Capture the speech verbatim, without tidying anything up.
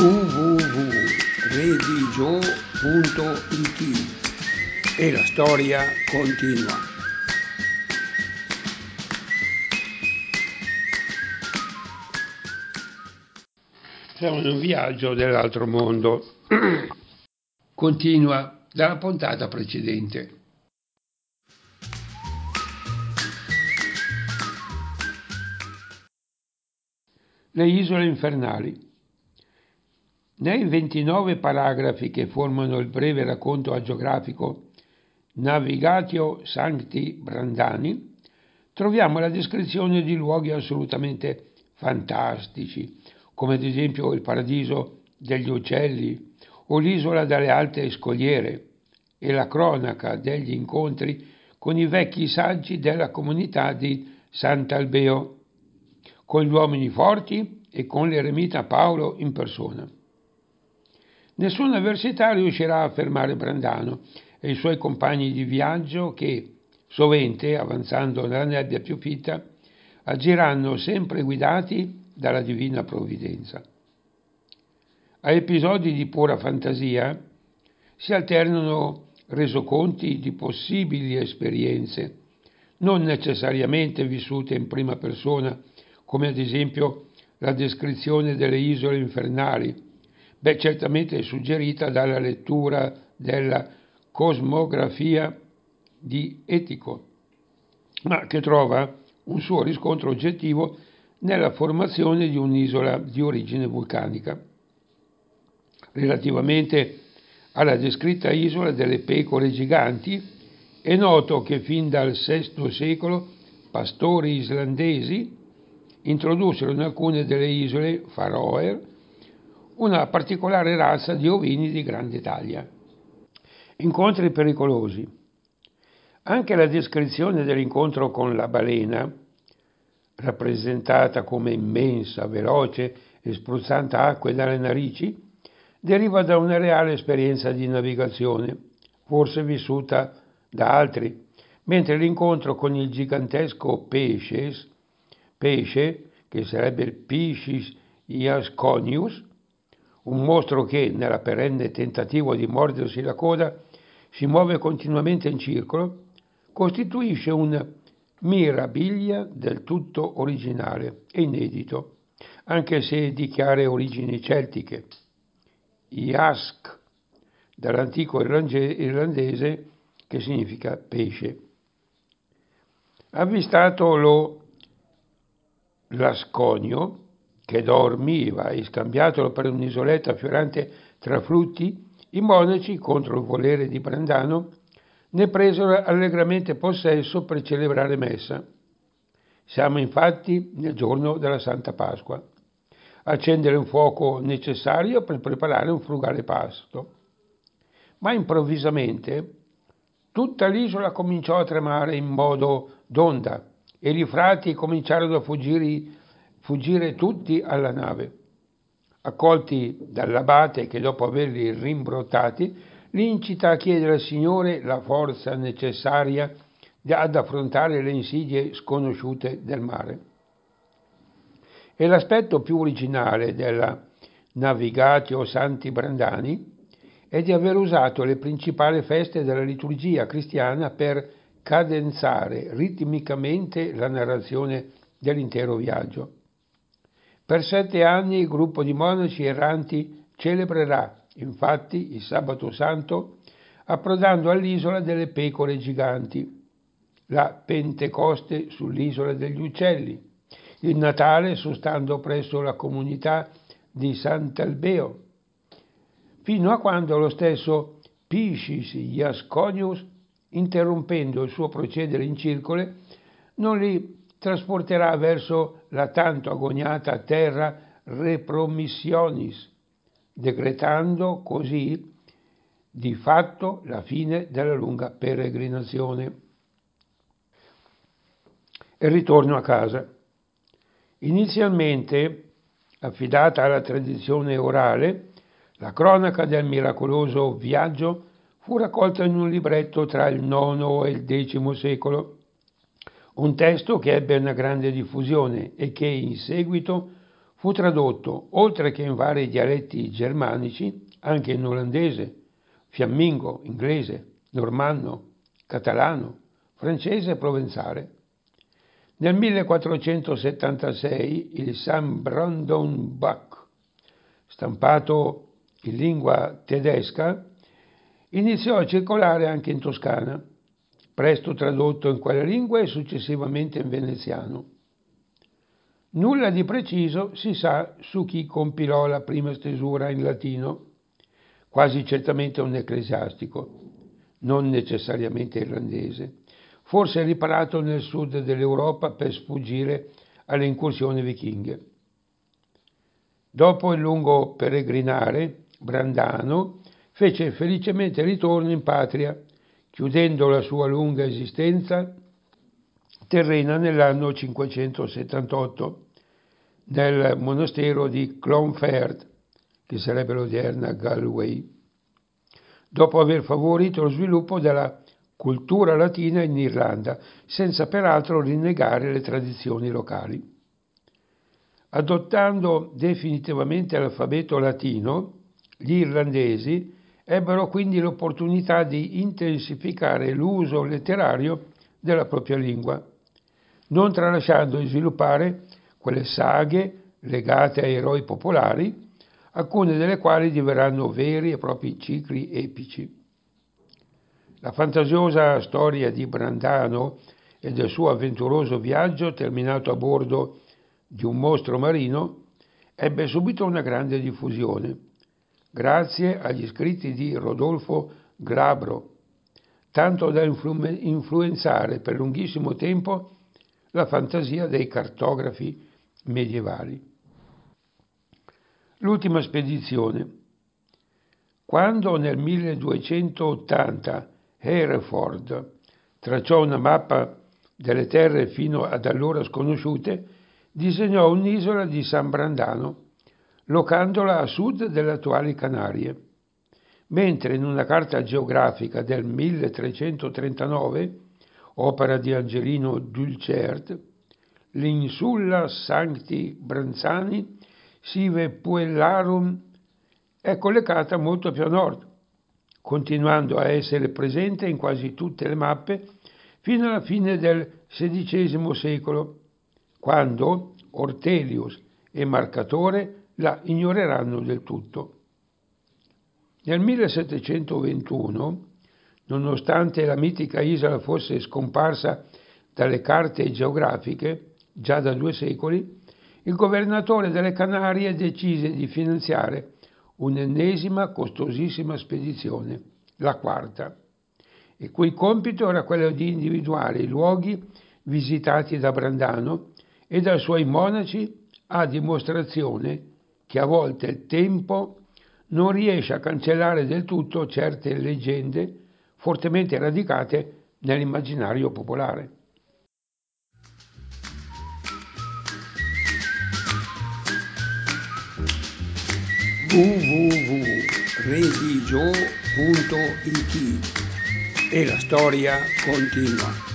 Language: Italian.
w w w punto redigio punto it e la storia continua. Siamo in un viaggio dell'altro mondo. Continua dalla puntata precedente. Le isole infernali. Nei ventinove paragrafi che formano il breve racconto agiografico Navigatio Sancti Brandani troviamo la descrizione di luoghi assolutamente fantastici, come ad esempio il paradiso degli uccelli o l'isola dalle alte scogliere, e la cronaca degli incontri con i vecchi saggi della comunità di Sant'Albeo, con gli uomini forti e con l'eremita Paolo in persona. Nessuna avversità riuscirà a fermare Brandano e i suoi compagni di viaggio che, sovente, avanzando nella nebbia più fitta, agiranno sempre guidati dalla divina provvidenza. A episodi di pura fantasia si alternano resoconti di possibili esperienze, non necessariamente vissute in prima persona, come ad esempio la descrizione delle isole infernali, beh, certamente suggerita dalla lettura della cosmografia di Etico, ma che trova un suo riscontro oggettivo nella formazione di un'isola di origine vulcanica. Relativamente alla descritta isola delle pecore giganti, è noto che fin dal sesto secolo pastori islandesi introdussero in alcune delle isole Faroe una particolare razza di ovini di grande taglia. Incontri pericolosi. Anche la descrizione dell'incontro con la balena, rappresentata come immensa, veloce e spruzzante acque dalle narici, deriva da una reale esperienza di navigazione, forse vissuta da altri, mentre l'incontro con il gigantesco pesces, pesce, che sarebbe il Piscis iasconius, un mostro che, nella perenne tentativo di mordersi la coda, si muove continuamente in circolo, costituisce un mirabilia del tutto originale e inedito, anche se di chiare origini celtiche. Iask, dall'antico irlandese, che significa pesce. Avvistato lo Lasconio, che dormiva, e scambiatolo per un'isoletta fiorante tra frutti, i monaci, contro il volere di Brandano, ne presero allegramente possesso per celebrare messa. Siamo infatti nel giorno della Santa Pasqua. Accendere un fuoco necessario per preparare un frugale pasto. Ma improvvisamente tutta l'isola cominciò a tremare in modo d'onda e i frati cominciarono a fuggire, fuggire tutti alla nave. Accolti dall'abate, che dopo averli rimbrottati li incita a chiedere al Signore la forza necessaria ad affrontare le insidie sconosciute del mare. E l'aspetto più originale della Navigatio Sancti Brandani è di aver usato le principali feste della liturgia cristiana per cadenzare ritmicamente la narrazione dell'intero viaggio. Per sette anni il gruppo di monaci erranti celebrerà, infatti, il sabato santo, approdando all'isola delle pecore giganti, la Pentecoste sull'isola degli uccelli, il Natale sostando presso la comunità di Sant'Albeo, fino a quando lo stesso Piscis iasconius, interrompendo il suo procedere in circole, non li trasporterà verso la tanto agoniata terra Repromissionis, decretando così di fatto la fine della lunga peregrinazione. E ritorno a casa. Inizialmente affidata alla tradizione orale, la cronaca del miracoloso viaggio fu raccolta in un libretto tra il nono e il decimo secolo, un testo che ebbe una grande diffusione e che in seguito fu tradotto, oltre che in vari dialetti germanici, anche in olandese, fiammingo, inglese, normanno, catalano, francese e provenzale. Nel millequattrocentosettantasei il Sankt Brandon Buch, stampato in lingua tedesca, iniziò a circolare anche in Toscana, presto tradotto in quella lingua e successivamente in veneziano. Nulla di preciso si sa su chi compilò la prima stesura in latino, quasi certamente un ecclesiastico, non necessariamente irlandese, forse riparato nel sud dell'Europa per sfuggire alle incursioni vichinghe. Dopo il lungo peregrinare, Brandano fece felicemente ritorno in patria, chiudendo la sua lunga esistenza terrena nell'anno cinquecentosettantotto nel monastero di Clonfert, che sarebbe l'odierna Galway, dopo aver favorito lo sviluppo della cultura latina in Irlanda, senza peraltro rinnegare le tradizioni locali. Adottando definitivamente l'alfabeto latino, gli irlandesi ebbero quindi l'opportunità di intensificare l'uso letterario della propria lingua, non tralasciando di sviluppare quelle saghe legate a eroi popolari, alcune delle quali diverranno veri e propri cicli epici. La fantasiosa storia di Brandano e del suo avventuroso viaggio terminato a bordo di un mostro marino ebbe subito una grande diffusione, grazie agli scritti di Rodolfo Glabro, tanto da influ- influenzare per lunghissimo tempo la fantasia dei cartografi medievali. L'ultima spedizione. Quando nel milleduecentottanta Hereford tracciò una mappa delle terre fino ad allora sconosciute, disegnò un'isola di San Brandano, locandola a sud delle attuali Canarie, mentre in una carta geografica del milletrecentotrentanove, opera di Angelino Dulcert, l'Insulla Sancti Branzani Sive Puellarum è collocata molto più a nord, continuando a essere presente in quasi tutte le mappe fino alla fine del sedicesimo secolo, quando Ortelius e Marcatore la ignoreranno del tutto. Nel millesettecentoventuno, nonostante la mitica isola fosse scomparsa dalle carte geografiche già da due secoli, il governatore delle Canarie decise di finanziare un'ennesima costosissima spedizione, la quarta, il cui compito era quello di individuare i luoghi visitati da Brandano e dai suoi monaci, a dimostrazione che a volte il tempo non riesce a cancellare del tutto certe leggende fortemente radicate nell'immaginario popolare. w w w punto religio punto it E la storia continua.